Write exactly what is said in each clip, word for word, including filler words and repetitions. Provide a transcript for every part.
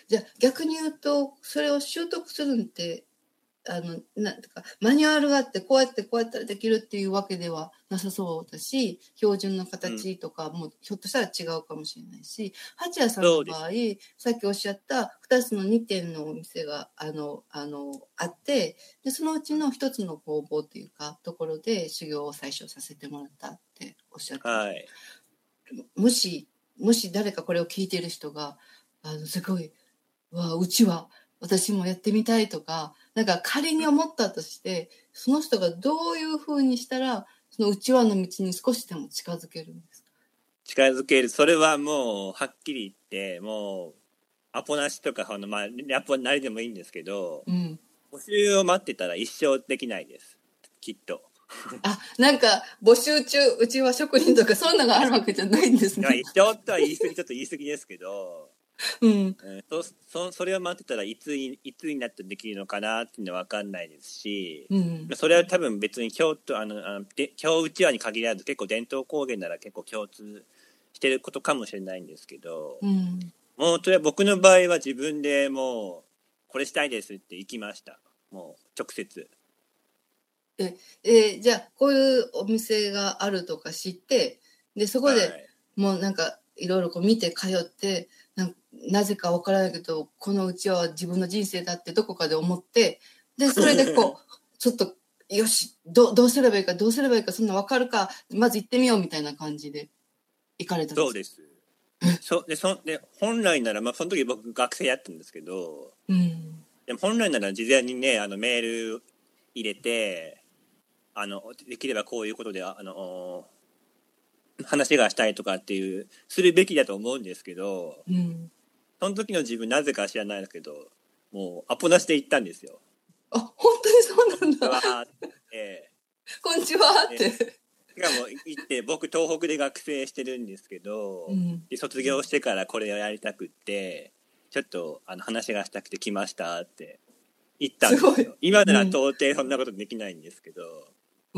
じゃあ逆に言うとそれを習得するんってあのなんてかマニュアルがあってこうやってこうやったらできるっていうわけではなさそうだし、標準の形とかもひょっとしたら違うかもしれないし、八谷さんの場合さっきおっしゃったふたつのにてんのお店があのあのあって、でそのうちのひとつの工房っていうかところで修行を最初させてもらったっておっしゃって、はい、もしもし誰かこれを聞いている人があのすごいわうちは私もやってみたいとか、なんか仮に思ったとして、その人がどういうふうにしたらその内輪の道に少しでも近づけるんですか？ 近づける、それはもうはっきり言ってもうアポなしとか、まあ、アポなりでもいいんですけど、うん、募集を待ってたら一生できないです、きっと。 あ、なんか募集中うちは職人とかそんなのがあるわけじゃないんですね。 一生とは言い過ぎちょっと言い過ぎですけど、うん、そ, そ, それを待ってたらいついつになってできるのかなっていうのは分かんないですし、うん、それは多分別に京都あのあので京うちわに限らず結構伝統工芸なら結構共通してることかもしれないんですけど、うん、もうそれは僕の場合は自分でもうこれしたいですって行きました。もう直接。 ええじゃあこういうお店があるとか知って、でそこで、はい、もうなんかいろいろこう見て通って、な, なぜかわからないけどこのうちは自分の人生だってどこかで思って、でそれでこうちょっとよし ど, どうすればいいかどうすればいいかそんな分かるかまず行ってみようみたいな感じで行かれたんですか？ そうですそでそで本来なら、まあ、その時僕学生やったんですけど、うん、でも本来なら事前にねあのメール入れてあのできればこういうことであの話がしたいとかっていうするべきだと思うんですけど、うん、その時の自分なぜか知らないけどもうアポなしで行ったんですよ。 あ、本当にそうなんだ。 えー、こんにちはって。 しかも行って僕東北で学生してるんですけど、うん、で卒業してからこれをやりたくってちょっとあの話がしたくて来ましたって言ったんですよ。今なら到底そんなことできないんですけど、うん、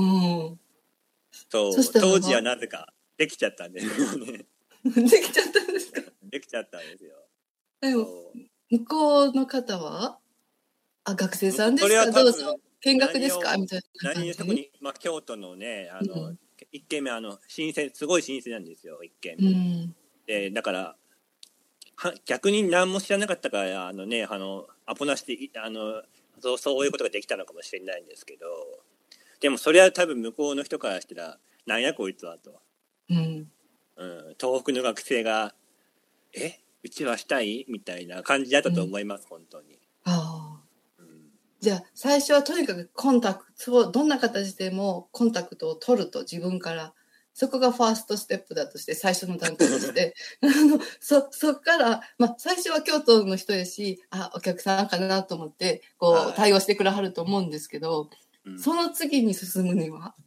そうそ当時はなぜかできちゃったんですよね。 できちゃったんですか？ できちゃったんですよ。 でも向こうの方はあ学生さんですか、どうぞ見学ですかみたいな感じ。 何特に、まあ、京都のねあの、うん、一軒目あの新鮮すごい新鮮なんですよ一軒目、うん、でだから逆に何も知らなかったからあのねあのアポなしであのそうそういうことができたのかもしれないんですけど、でもそれは多分向こうの人からしたらなんやこいつはと、うんうん、東北の学生がえうちはしたいみたいな感じだったと思います、うん、本当に。 ああ、うん、じゃあ最初はとにかくコンタクトどんな形でもコンタクトを取ると自分からそこがファーストステップだとして最初の段階としてあの そ, そっから、まあ、最初は京都の人やしあお客さんかなと思ってこう、はい、対応してくれはると思うんですけど、うん、その次に進むには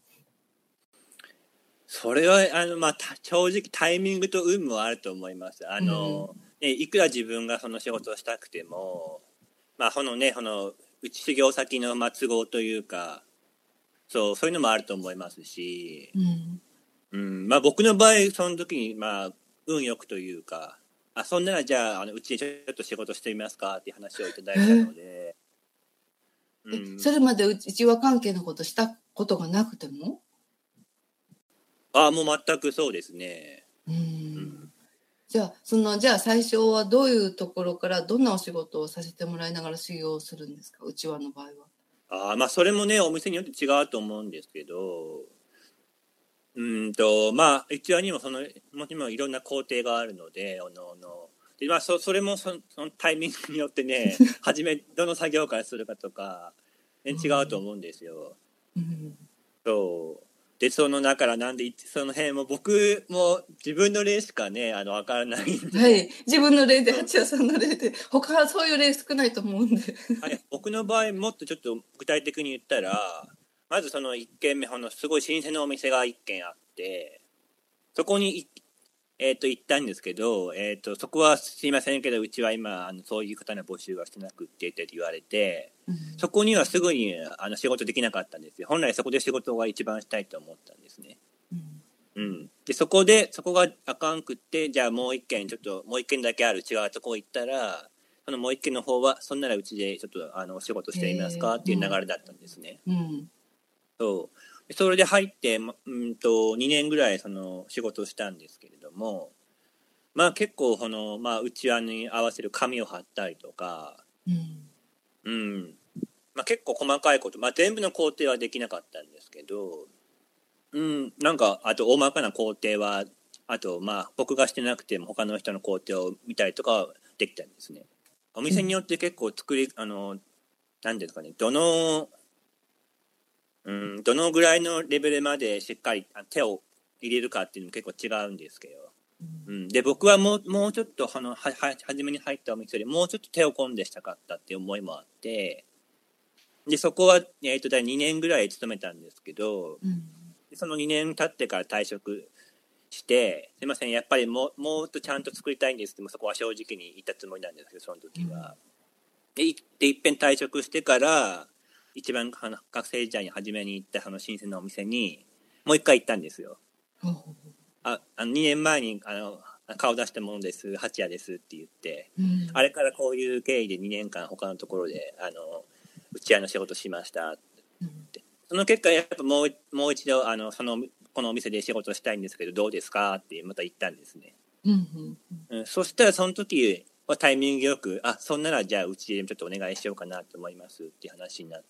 それはあの、まあ、正直タイミングと運もあると思います。あの、うんね、いくら自分がその仕事をしたくても、まあこのね、このうち修行先の都合というかそうそういうのもあると思いますし、うんうんまあ、僕の場合その時に、まあ、運よくというかあそんならじゃあ、あのうちでちょっと仕事してみますかっていう話をいただいたので、 うん、それまでうちわ関係のことしたことがなくてもあもう全くそうですね。 うん、うん、じゃあそのじゃあ最初はどういうところからどんなお仕事をさせてもらいながら修行をするんですか、うちわの場合は。 あまあそれもねお店によって違うと思うんですけどうんとまあうちわにもそのもちろんいろんな工程があるのでおのおので、まあ、そ, それも そ, そのタイミングによってね初めどの作業からするかとか、ね、違うと思うんですよ、うん、そうでそのだからなんでその辺も僕も自分の例しかねあの分からないんで、 はい、自分の例で八谷さんの例で他はそういう例少ないと思うんではい、僕の場合もっとちょっと具体的に言ったらまずそのいっけんめのすごい老舗のお店がいっけんあってそこにえー、と行ったんですけど、えー、とそこはすいませんけどうちは今あのそういう方の募集はしてなくってって言われて、うん、そこにはすぐにあの仕事できなかったんですよ。本来そこで仕事が一番したいと思ったんですね、うんうん、でそこでそこがあかんくってじゃあもう一軒ちょっともう一軒だけある違うとこ行ったらそのもう一軒の方はそんならうちでちょっとあのお仕事してみますかっていう流れだったんですね。 うん、 そうそれで入って、うんとにねんぐらいその仕事をしたんですけれども、まあ結構この、まあ、うちわに合わせる紙を貼ったりとか、うんうんまあ、結構細かいこと、まあ、全部の工程はできなかったんですけど、うん、なんかあと大まかな工程はあとまあ僕がしてなくても他の人の工程を見たりとかはできたんですね。お店によって結構作りあの何ですかね、どのうんどのぐらいのレベルまでしっかり手を入れるかっていうのも結構違うんですけど、うん、で僕はもうもうちょっとあのはは初めに入ったお店よりもうちょっと手を込んでしたかったっていう思いもあって、でそこは、えー、とだいにねんぐらい勤めたんですけど、うん、そのにねん経ってから退職してすいませんやっぱりもうもっとちゃんと作りたいんですってそこは正直に言ったつもりなんですけどその時は、うん、で, でいっぺん退職してから一番あの学生時代に初めに行ったその新鮮なお店にもう一回行ったんですよ。うんああのにねんまえにあの顔出したものです八谷ですって言って、うん、あれからこういう経緯でにねんかん他のところであのうちわの仕事しましたって、うん、その結果やっぱもうもう一度あのそのこのお店で仕事したいんですけどどうですかってまた言ったんですね、うんうんうん、そしたらその時はタイミングよくあそんならじゃあうちでちょっとお願いしようかなと思いますっていう話になって、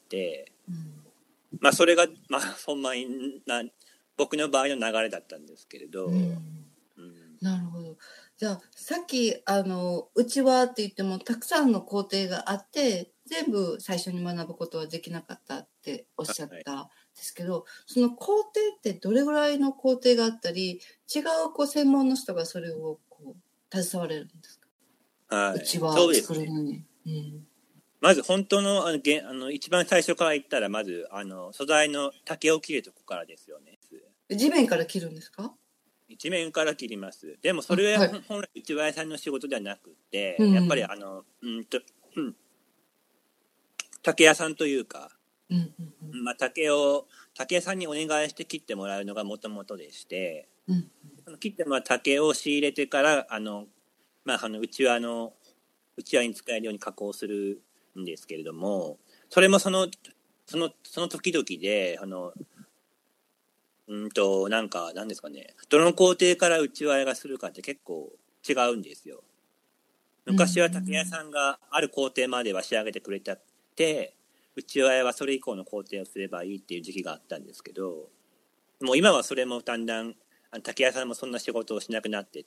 うん、まあそれがまあほんまにな僕の場合の流れだったんですけれど、うんうん、 なるほど。じゃあさっきあのうちわって言ってもたくさんの工程があって全部最初に学ぶことはできなかったっておっしゃったんですけど、はい、その工程ってどれぐらいの工程があったり違うこう専門の人がそれをこう携われるんですか、はい、うちわ作るのに。うん、 まず本当のあのげあの一番最初から言ったらまずあの素材の竹を切るとこからですよね。 地面から切るんですか？ 地面から切ります。でもそれは本来うちわ屋さんの仕事ではなくて、はい、やっぱりあの、うんとうん、竹屋さんというか、うんうんうんまあ、竹を竹屋さんにお願いして切ってもらうのがもともとでして、うんうん、切ってもらう竹を仕入れてからあの、まあ、あのうちわのうちわに使えるように加工するんですけれども、それもそのそのその時々であのうんとなんかなんですかね、どの工程からうちわ屋がするかって結構違うんですよ。昔は竹屋さんがある工程までは仕上げてくれたってうちわ屋はそれ以降の工程をすればいいっていう時期があったんですけど、もう今はそれもだんだん竹屋さんもそんな仕事をしなくなっていって、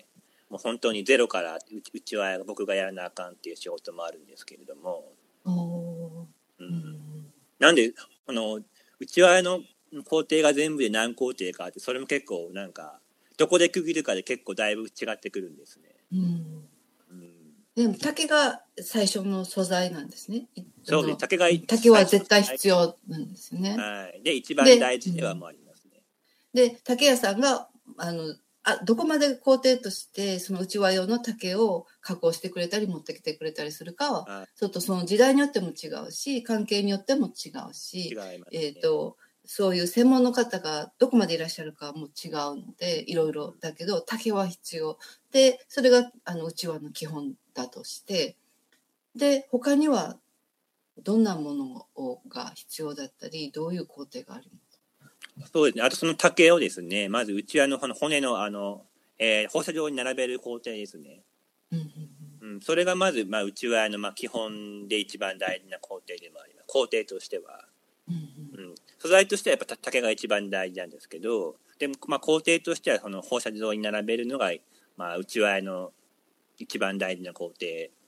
もう本当にゼロからうちわ屋が僕がやらなあかんっていう仕事もあるんですけれども、うん、なんであのうちわ屋の工程が全部で何工程かあって、それも結構なんかどこで区切るかで結構だいぶ違ってくるんですね、うんうん、でも竹が最初の素材なんですね。 そうです。竹が竹は絶対必要なんですね。 はい。で一番大事ではもありますね。 で、で竹屋さんがあのあどこまで工程としてそのうちわ用の竹を加工してくれたり持ってきてくれたりするかは、はい、ちょっとその時代によっても違うし関係によっても違うし、違いますね、えーとそういう専門の方がどこまでいらっしゃるかも違うのでいろいろだけど竹は必要で、それがあのうちわの基本だとして、で他にはどんなものをが必要だったりどういう工程がありますか？ そうですね。あとその竹をですね、まずうちわの骨のあの、えー、放射状に並べる工程ですね。うんうんうん、それがまず、まあ、うちわのまあ基本で一番大事な工程でもあります。工程としては。うんうんうん、素材としてはやっぱ竹が一番大事なんですけど、でもまあ工程としてはその放射状に並べるのが、まあ、うちわの一番大事な工程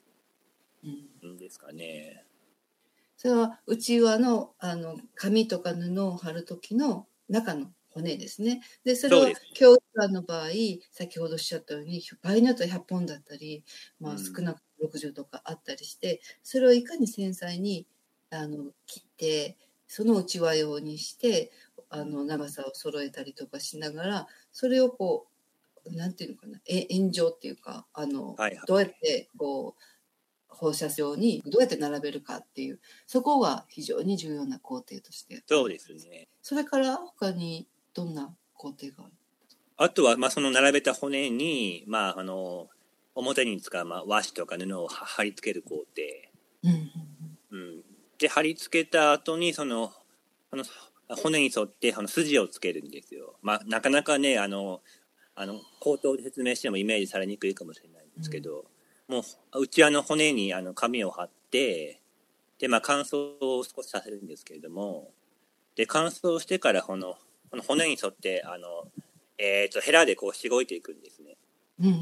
ですかね。 それはうちわのあの紙とか布を貼る時の中の骨ですね。でそれは京都湾の場合先ほどおっしゃったように場合によってはひゃっぽんだったり、まあ、少なくろくじゅうとかあったりして、それをいかに繊細にあの切ってそのうちわ用にしてあの長さを揃えたりとかしながら、それをこうなんていうのかな、え円状っていうかあの、はいはい、どうやってこう放射状にどうやって並べるかっていう、そこが非常に重要な工程としてそうですね。 それから他にどんな工程がある？ あとはまあその並べた骨に、まあ、あの表に使う、まあ、和紙とか布を貼り付ける工程、 うんうん、で貼り付けた後にそのあの骨に沿ってあの筋をつけるんですよ。まあ、なかなかねあのあの口頭で説明してもイメージされにくいかもしれないんですけど、うん、もううちわの骨にあの紙を貼ってで、まあ、乾燥を少しさせるんですけれども、で乾燥してからこのこの骨に沿ってあの、えー、とヘラでこうしごいていくんですね。 うんうん、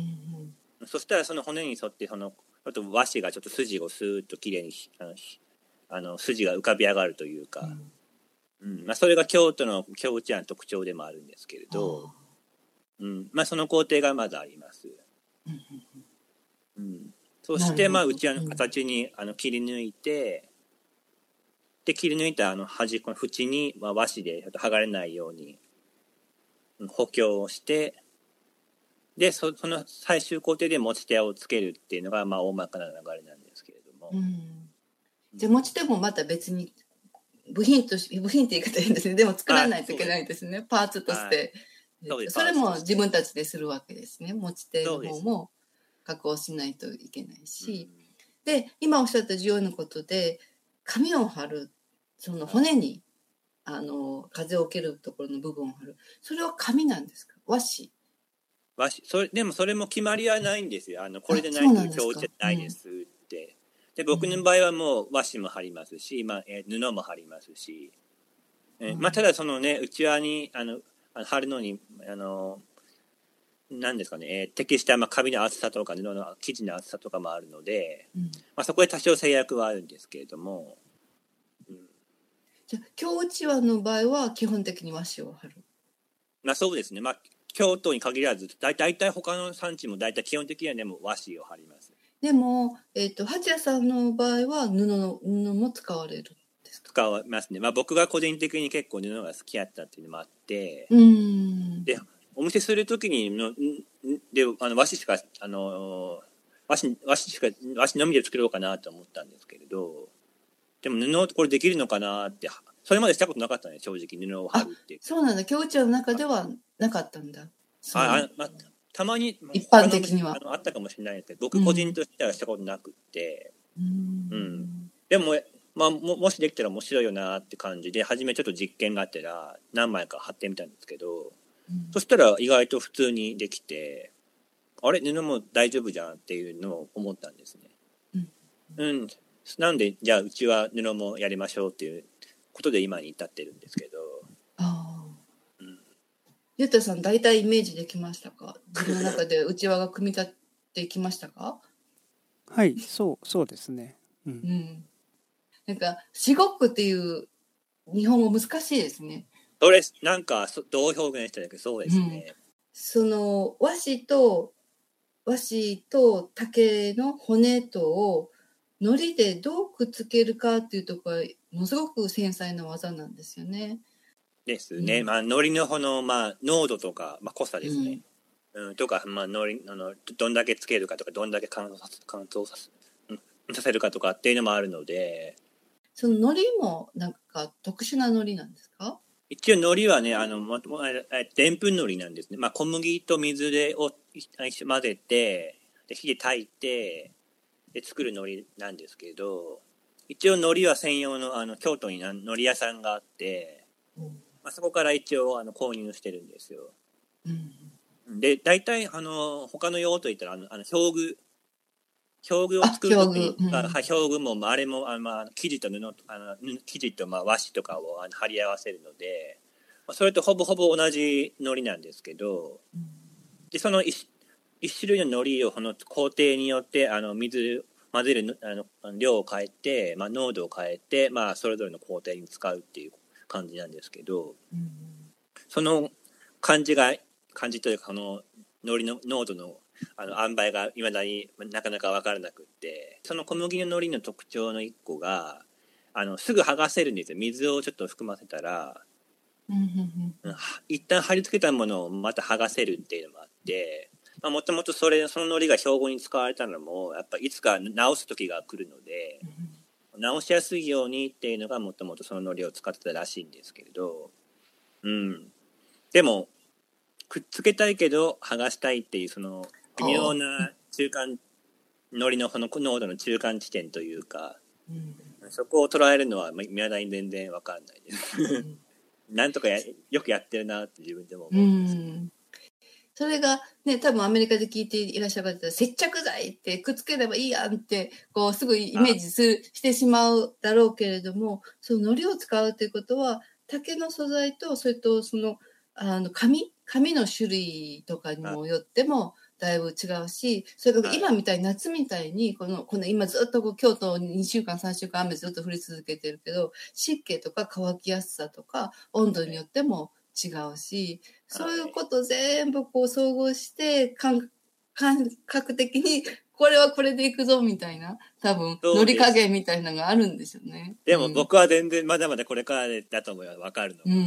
そしたらその骨に沿ってそのあと和紙がちょっと筋をスーッときれいにあのあの筋が浮かび上がるというか、うんうんまあ、それが京都の京うちわの特徴でもあるんですけれど、うんまあ、その工程がまだあります。うん、そしてまあうちわの形にあの切り抜いてで切り抜いたあの端っこの縁に、まあ、和紙で剥がれないように補強をしてで そ, その最終工程で持ち手をつけるっていうのがまあ大まかな流れなんですけれども、うん、 じゃあ持ち手もまた別に部品とし部品って言い方変ですね。でも作らないといけないですね。パーツとして、はい、それも自分たちでするわけですね。持ち手の方も加工しないといけないし、うん、で今おっしゃった重要なことで紙を貼るその骨に、はい、あの風を受けるところの部分を貼るそれは紙なんですか和紙和紙それでもそれも決まりはないんですよ。あのこれでないと今日じゃないですって、うん、で僕の場合はもう和紙も貼りますし、まあえー、布も貼りますし、えーまあ、ただそのねうちわにあの貼るのにあのなんですかね、えー、適したまあ紙の厚さとか布の生地の厚さとかもあるので、うんまあ、そこで多少制約はあるんですけれども、 うん、じゃあ京うちわの場合は基本的に和紙を貼る。 まあそうですね、まあ、京都に限らず大体他の産地も大体基本的には、ね、も和紙を貼ります。 でも、えーと、八谷さんの場合は布の布も使われるんですか？ 使わますね、まあ、僕が個人的に結構布が好きやったっていうのもあってうんでお見せするときにのであの和紙しかあの和紙和紙しか和紙のみで作ろうかなと思ったんですけれどでも布これできるのかなってそれまでしたことなかったね正直布を貼るってそうなんだ京うちわの中ではなかったんだああ、まあ、たまに一般的にはあのあったかもしれないけど僕個人としてはしたことなくってうん、うん、でもまあ、も, もしできたら面白いよなって感じで初めちょっと実験があったら何枚か貼ってみたんですけど、うん、そしたら意外と普通にできてあれ布も大丈夫じゃんっていうのを思ったんですね、うんうん、なんでじゃあうちは布もやりましょうっていうことで今に至ってるんですけどあ、 うん、ゆうたさん大体イメージできましたか？自分の中でうちわが組み立ってきましたか？ はいそうそうですね、うん、 うんなんかしごくっていう日本語難しいですね。 それなんかどう表現したらいいかそうですね、 うん、その和紙と和紙と竹の骨とを糊でどうくっつけるかっていうところはものすごく繊細な技なんですよね。 ですね、うんまあ、糊のこの、まあ、濃度とか、まあ、濃さですね、うんうん、とか、まあ、糊あのどんだけつけるかとかどんだけ乾燥させ乾燥させ、うん、させるかとかっていうのもあるのでその海苔もなんか特殊な海苔なんですか？ 一応海苔はねあのでんぷん海苔なんですね、まあ、小麦と水でを混ぜてで火で炊いてで作る海苔なんですけど一応海苔は専用 の, あの京都に海苔屋さんがあって、うんまあ、そこから一応あの購入してるんですよ、うん、で大体あの他の用途言ったらあのあの表具表具を作るときに、うん、表具もあれもあの、まあ、生地と布あの生地とまあ和紙とかをあの貼り合わせるので、まあ、それとほぼほぼ同じ海苔なんですけど、うん、でその 一, 一種類の海苔をこの工程によってあの水混ぜるあの量を変えて、まあ、濃度を変えて、まあ、それぞれの工程に使うっていう感じなんですけど、うん、その感じが感じというかこの海苔の濃度のあの塩梅がいまだになかなか分からなくってその小麦の海苔の特徴の一個があのすぐ剥がせるんですよ。水をちょっと含ませたら、うんうんうん、一旦貼り付けたものをまた剥がせるっていうのもあってもともとそれその海苔が標語に使われたのもやっぱいつか直す時が来るので、うん、直しやすいようにっていうのがもともとその海苔を使ってたらしいんですけれど、うん、でもくっつけたいけど剥がしたいっていうその微妙な中間ノリのこの濃度の中間地点というか、 うん、 そこを捉えるのは未だに全然わかんないです。うん、なんとかやよくやってるなって自分でも思うんです。うん、 それがね、多分アメリカで聞いていらっしゃる方は接着剤ってくっつければいいやんってこうすぐイメージするしてしまうだろうけれども、その糊を使うということは竹の素材とそれとそのあの紙紙の種類とかにもよってもだいぶ違うし、それから今みたいに夏みたいにこのこの今ずっとこう京都にしゅうかんさんしゅうかん雨ずっと降り続けてるけど、湿気とか乾きやすさとか温度によっても違うし、そういうこと全部こう総合して感覚的にこれはこれでいくぞみたいな、多分乗り加減みたいなのがあるんですよね。 でも僕は全然まだまだこれからだと思うよ、分かるの、 うん、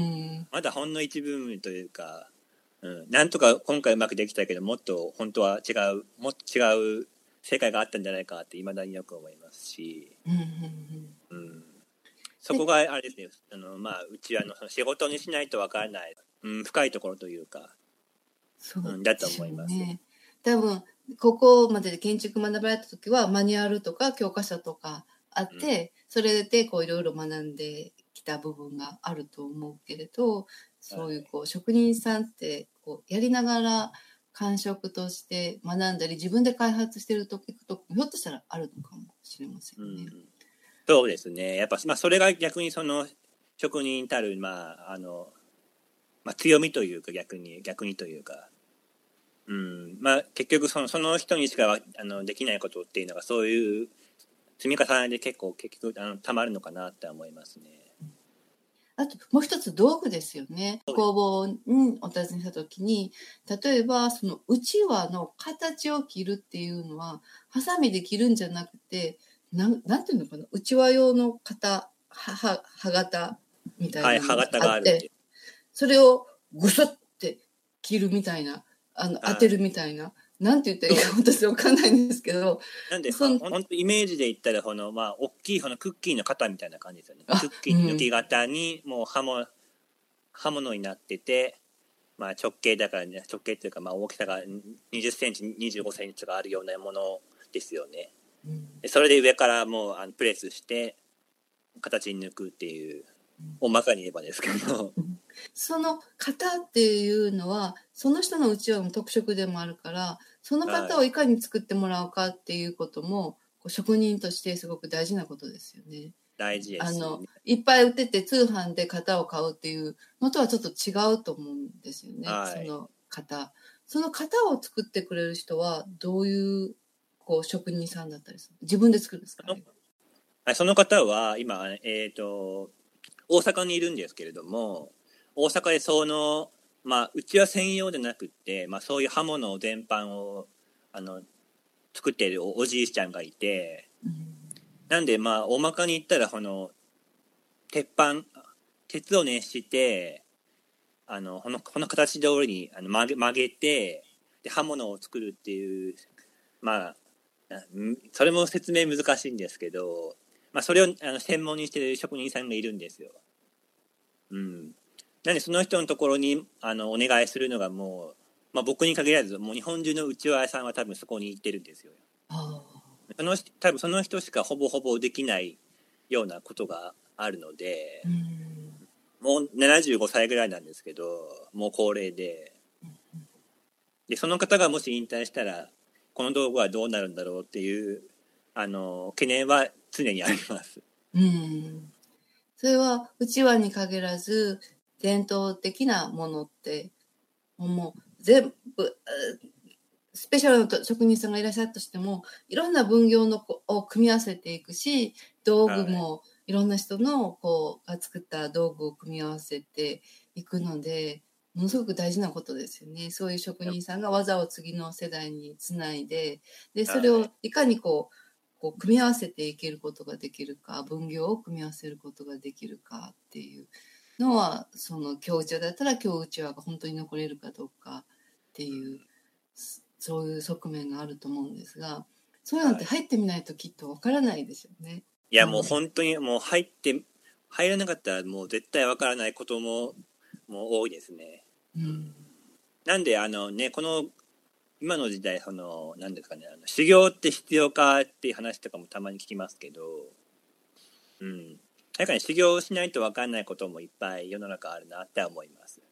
まだほんの一部分というか、うん、なんとか今回うまくできたけど、もっと本当は違うもっと違う世界があったんじゃないかって未だによく思いますし、うんうんうん、そこがあれですね、あの、まあ、うちはの仕事にしないと分からない、うん、深いところというか、 そうですよね、 うん、だと思います。 多分ここまでで建築学ばれた時はマニュアルとか教科書とかあって、うん、それでこういろいろ学んできた部分があると思うけれど、そういうこう職人さんってこうやりながら感触として学んだり自分で開発してるときとひょっとしたらあるのかもしれませんね。うん、 そうですね。やっぱ、まあ、それが逆にその職人たる、まああのまあ、強みというか逆に逆にというか、うんまあ、結局そのその人にしかあのできないことっていうのがそういう積み重ねで結構結局あのたまるのかなって思いますね。 あともう一つ道具ですよね。工房にお尋ねした時に、例えばそのうちわの形を切るっていうのはハサミで切るんじゃなくて、なんなんていうのかな、うちわ用の型はは刃型みたいなのがあって、はい、あそれをぐさって切るみたいな、あの当てるみたいな。なんて言ったらいいか私わかんないんですけど、 なんで本当イメージで言ったらこの、まあ、大きいこのクッキーの型みたいな感じですよね。クッキーの抜き型にもう刃も刃物になってて、まあ、直径だから、ね、直径というかまあ大きさがにじゅっセンチにじゅうごセンチがあるようなものですよね。でそれで上からもうあのプレスして形に抜くっていう、大まかに言えばですけど、 その型っていうのはその人のうちわの特色でもあるから、その型をいかに作ってもらうかっていうことも、はい、職人としてすごく大事なことですよね。 大事です、ね、 あのいっぱい売ってて通販で型を買うっていうのとはちょっと違うと思うんですよね、はい、その型その型を作ってくれる人はどういうこう職人さんだったりする？自分で作るんですか？ その、その方は今、えーと、大阪にいるんですけれども、大阪でその、まあ、うちわ専用でなくって、まあ、そういう刃物全般をあの作っている お, おじいちゃんがいて、うん、なんでまあ大まかに言ったらこの鉄板鉄を熱してあのこのこの形通りにあの曲げ、曲げてで刃物を作るっていう、まあそれも説明難しいんですけど、まあ、それをあの専門にしている職人さんがいるんですよ。うん。なんでその人のところにあのお願いするのがもう、まあ、僕に限らずもう日本中のうちわ屋さんは多分そこに行ってるんですよ。その多分その人しかほぼほぼできないようなことがあるので、うん、もうななじゅうごさいぐらいなんですけど、もう高齢で、でその方がもし引退したらこの道具はどうなるんだろうっていうあの懸念は常にあります。 うん、それはうちわに限らず伝統的なものってもう全部スペシャルな職人さんがいらっしゃったとしてもいろんな分業のを組み合わせていくし、道具もいろんな人のこうが作った道具を組み合わせていくので、ものすごく大事なことですよね。そういう職人さんが技を次の世代につないで、でそれをいかにこう、こう組み合わせていけることができるか、分業を組み合わせることができるかっていうのは、その京うちわだったら京うちわが本当に残れるかどうかっていう、そういう側面があると思うんですが、そういうのって入ってみないときっとわからないですよね。 いやもう本当にもう入って入らなかったらもう絶対わからないことももう多いですね。うん、なんであのねこの今の時代その何ですかね、あの修行って必要かっていう話とかもたまに聞きますけど、うん、確かに修行しないと分かんないこともいっぱい世の中あるなって思います。